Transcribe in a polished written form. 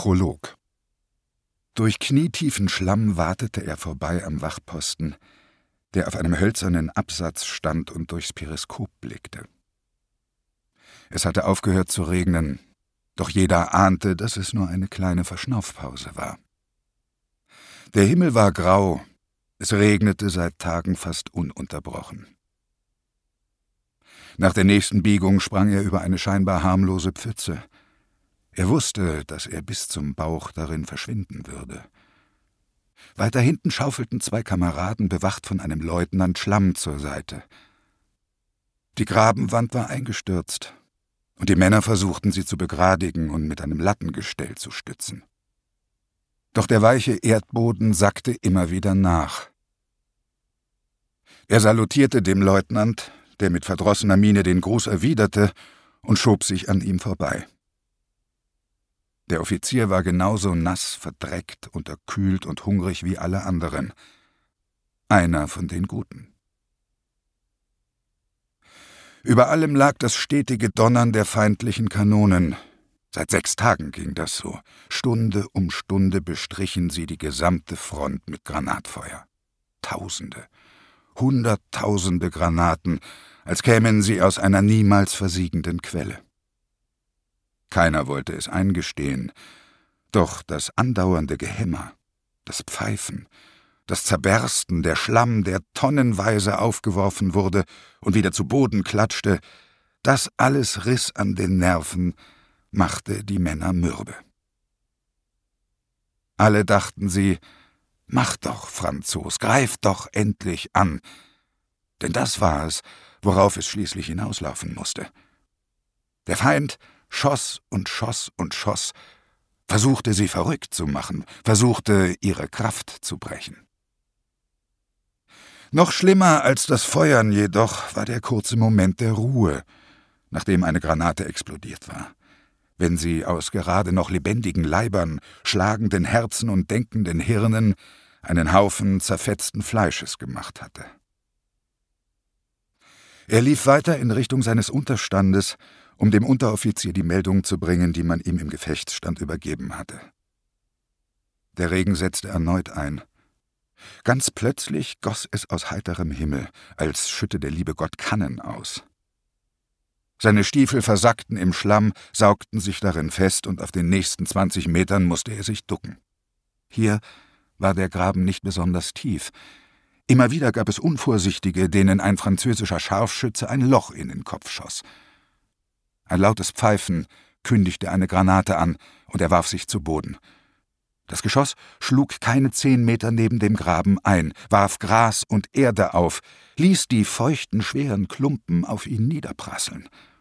Prolog. Durch knietiefen Schlamm watete er vorbei am Wachposten, der auf einem hölzernen Absatz stand und durchs Periskop blickte. Es hatte aufgehört zu regnen, doch jeder ahnte, dass es nur eine kleine Verschnaufpause war. Der Himmel war grau, es regnete seit Tagen fast ununterbrochen. Nach der nächsten Biegung sprang er über eine scheinbar harmlose Pfütze. Er wusste, dass er bis zum Bauch darin verschwinden würde. Weiter hinten schaufelten 2 Kameraden, bewacht von einem Leutnant, Schlamm zur Seite. Die Grabenwand war eingestürzt, und die Männer versuchten, sie zu begradigen und mit einem Lattengestell zu stützen. Doch der weiche Erdboden sackte immer wieder nach. Er salutierte dem Leutnant, der mit verdrossener Miene den Gruß erwiderte, und schob sich an ihm vorbei. Der Offizier war genauso nass, verdreckt, unterkühlt und hungrig wie alle anderen. Einer von den Guten. Über allem lag das stetige Donnern der feindlichen Kanonen. Seit 6 Tagen ging das so. Stunde um Stunde bestrichen sie die gesamte Front mit Granatfeuer. Tausende, Hunderttausende Granaten, als kämen sie aus einer niemals versiegenden Quelle. Keiner wollte es eingestehen, doch das andauernde Gehämmer, das Pfeifen, das Zerbersten, der Schlamm, der tonnenweise aufgeworfen wurde und wieder zu Boden klatschte, das alles riss an den Nerven, machte die Männer mürbe. Alle dachten sie, »Mach doch, Franzos, greif doch endlich an!« Denn das war es, worauf es schließlich hinauslaufen musste. Der Feind schoss und schoss und schoss, versuchte sie verrückt zu machen, versuchte ihre Kraft zu brechen. Noch schlimmer als das Feuern jedoch war der kurze Moment der Ruhe, nachdem eine Granate explodiert war, wenn sie aus gerade noch lebendigen Leibern, schlagenden Herzen und denkenden Hirnen einen Haufen zerfetzten Fleisches gemacht hatte. Er lief weiter in Richtung seines Unterstandes, um dem Unteroffizier die Meldung zu bringen, die man ihm im Gefechtsstand übergeben hatte. Der Regen setzte erneut ein. Ganz plötzlich goss es aus heiterem Himmel, als schütte der liebe Gott Kannen aus. Seine Stiefel versackten im Schlamm, saugten sich darin fest, und auf den nächsten 20 Metern musste er sich ducken. Hier war der Graben nicht besonders tief. Immer wieder gab es Unvorsichtige, denen ein französischer Scharfschütze ein Loch in den Kopf schoss. Ein lautes Pfeifen kündigte eine Granate an, und er warf sich zu Boden. Das Geschoss schlug keine 10 Meter neben dem Graben ein, warf Gras und Erde auf, ließ die feuchten, schweren Klumpen auf ihn niederprasseln.